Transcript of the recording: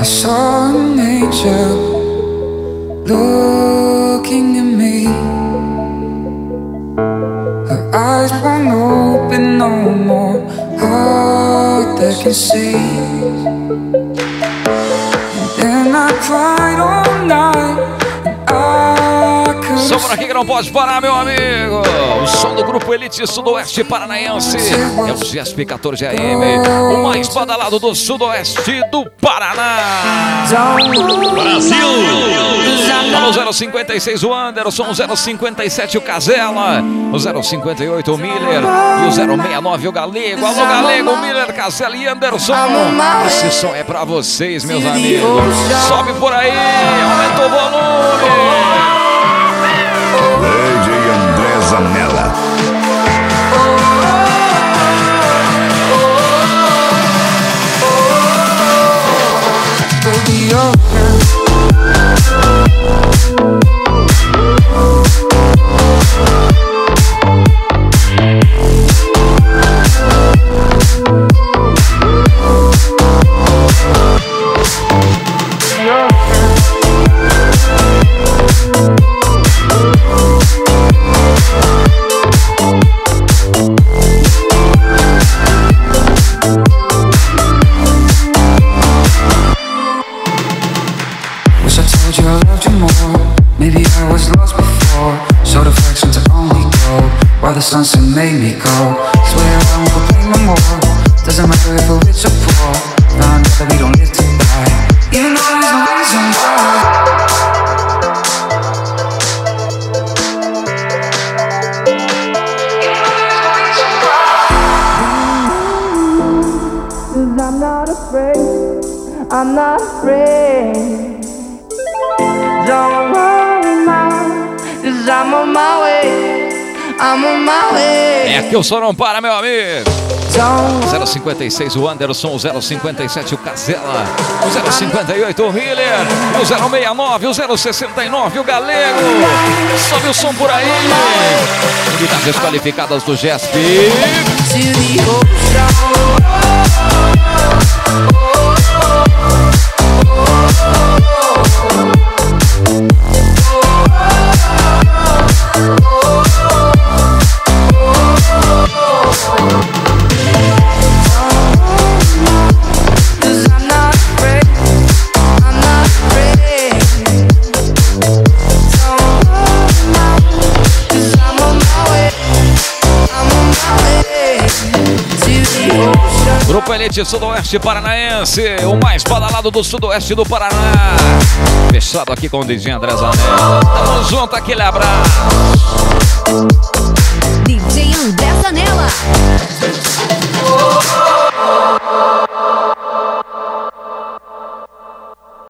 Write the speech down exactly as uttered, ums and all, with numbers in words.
saw an angel looking at me. Her eyes won't open no more, heart that can see. And then I cried all night. Só por aqui que não pode parar, meu amigo. O som do Grupo Elite Sudoeste Paranaense é o G S P quatorze A M, o mais badalado do Sudoeste do Paraná. Brasil! Alô, zero cinquenta e seis o Anderson, o zero cinquenta e sete o Casella, o zero cinquenta e oito o Miller e o zero sessenta e nove o Galego. Alô, Galego, Miller, Casella e Anderson. Esse som é pra vocês, meus amigos. Sobe por aí, aumenta o volume. D J André Zanella. The sunset made me go. Swear I won't complain no more. Doesn't matter if we're rich or poor. Found out that we don't live to die. Even though there's no reason why. Cause I'm not afraid. I'm not afraid. Don't worry, mom. Cause I'm on my way. É aqui o som não para, meu amigo. zero cinquenta e seis o Anderson, o zero cinquenta e sete o Casella, o zero cinquenta e oito o Miller, o zero sessenta e nove, o zero sessenta e nove o Galego. Sobe o som por aí. Unidades qualificadas do G S P. Grupo Elite Sudoeste Paranaense, o mais badalado do Sudoeste do Paraná. Fechado aqui com o D J André Zanella. Tamo junto, aquele abraço. D J André Zanella.